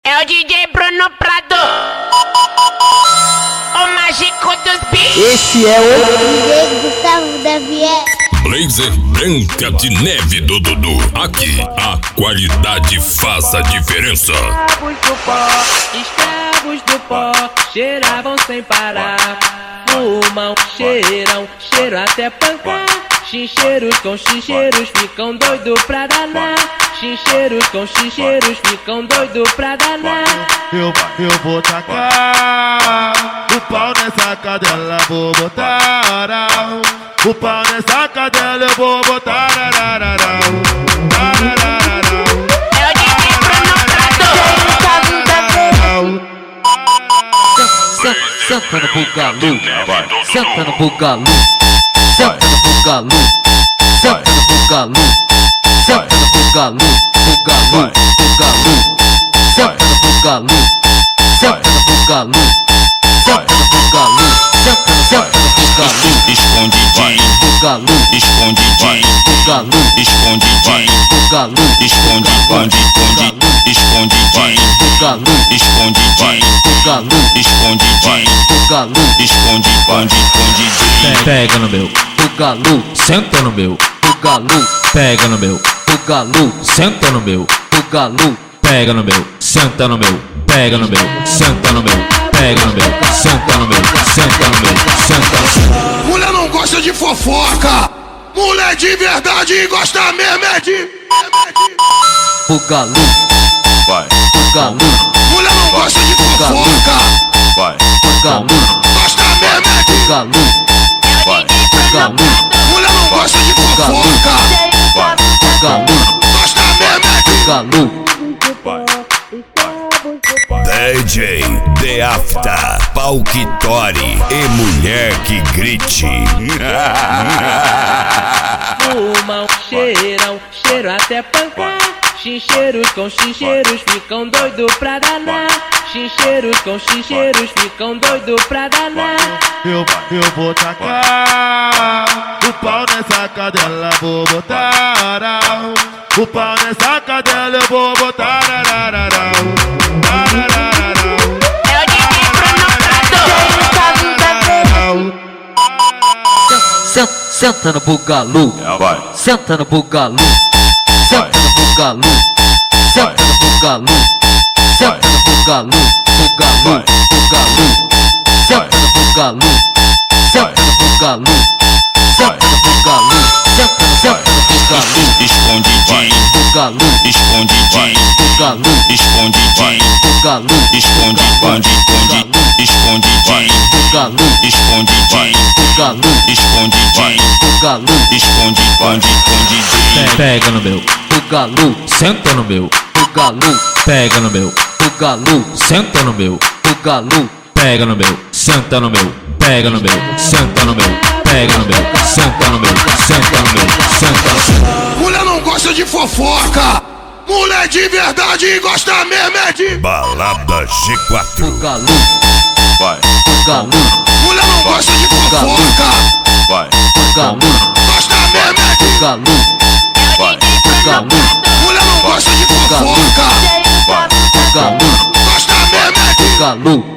É o DJ Bruno Prado, o mágico dos beats. Esse é o DJ Gustavo da Vier. Blazer Branca de Neve do Dudu. Aqui a qualidade faz a diferença. Escravos do pó, cheiravam sem parar. Fumam, cheiram, cheiro até pancar. Chincheiros com chincheiros ficam doido pra danar. Chincheiros com chincheiros ficam doido pra danar. Eu vou tacar o pau nessa cadela, vou botar o pau nessa cadela, eu vou botar. É o DJ Bruno Prado. Senta no bugalu, senta no bugalu, senta no bugalu, senta no bugalu, senta no bugalu, bugalu, bugalu, senta no bugalu, senta no bugalu, senta no bugalu, senta no bugalu, Escondidinho, bugalu, escondidinho, bugalu, escondidinho, bugalu, escondidinho, escondidinho, bugalu, escondidinho, bugalu, escondidinho, bugalu, escondidinho. Pega no meu, bugalu, senta no meu, bugalu, pega no meu, bugalu, senta no meu, bugalu, pega no meu, senta no meu, pega no meu, senta no meu, pega no meu, senta no meu, senta no meu, senta no meu. Mulher não gosta de fofoca. Mulher de verdade gosta mesmo é de. bugalu, Vai, bugalu, Mulher não gosta de fofoca. vai, bugalu, Gosta mesmo é de. bugalu, vai, bugalu, Mulher não gosta de fofoca. vai, bugalu, Gosta mesmo é de. bugalu. DJ The After, pau que tore e mulher que grite. Fumam, cheiram, cheiro até pancar. Chincheiros com chincheiros ficam doido pra danar. Chincheiros com chincheiros ficam doido pra danar. Eu vou tacar o pau nessa cadela, vou botar o pau nessa cadela, eu vou botar. É o DJ Bruno Prado. Senta no bugalu, Vai, senta no bugalu, senta no bugalu, senta no bugalu, senta no bugalu, bugalu, bugalu, senta no bugalu, senta no bugalu, senta no bugalu, senta no bugalu, escondidinho, bugalu, escondidinho, bugalu, escondidinho, bugalu, escondidinho, escondidinho, bugalu, escondidinho, bugalu, escondidinho, bugalu, escondidinho. Pega no meu, bugalu, senta no meu, bugalu, pega no meu, bugalu, senta no meu, bugalu, pega no meu, senta no meu, pega no meu, senta no meu, pega no meu, senta no meu, senta no meu, senta no meu. Mulher não gosta de fofoca. Mulher de verdade gosta mesmo é de. Balada G4. bugalu, Vai, bugalu, Mulher não gosta de fofoca. vai, bugalu, Gosta mesmo é de. bugalu, vai, bugalu, Mulher não gosta de fofoca. vai. bugalu, Gosta mesmo é de. bugalu.